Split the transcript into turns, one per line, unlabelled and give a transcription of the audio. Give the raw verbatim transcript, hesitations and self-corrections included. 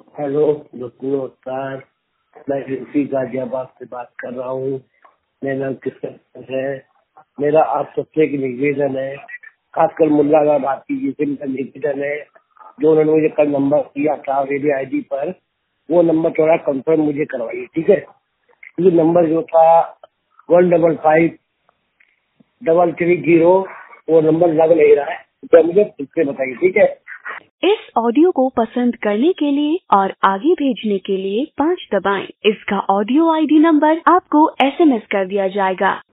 Hello दोस्तों, नमस्कार। मैं यूपी गाजियाबाद से बात कर रहा हूँ। मेरा नाम किशन है। मेरा आप सबसे एक निवेदन है, खासकर मुल्ला भारती जी से मेरा निवेदन है, जो उन्होंने मुझे कल नंबर दिया था मेरी आईडी पर, वो नंबर थोड़ा कंफर्म मुझे करवाइए, ठीक है। ये नंबर जो था one double five double three zero, वो नंबर लग नहीं रहा है, तो मुझे फिर से बताइए, ठीक है।
इस ऑडियो को पसंद करने के लिए और आगे भेजने के लिए पाँच दबाएं। इसका ऑडियो आईडी नंबर आपको एसएमएस कर दिया जाएगा।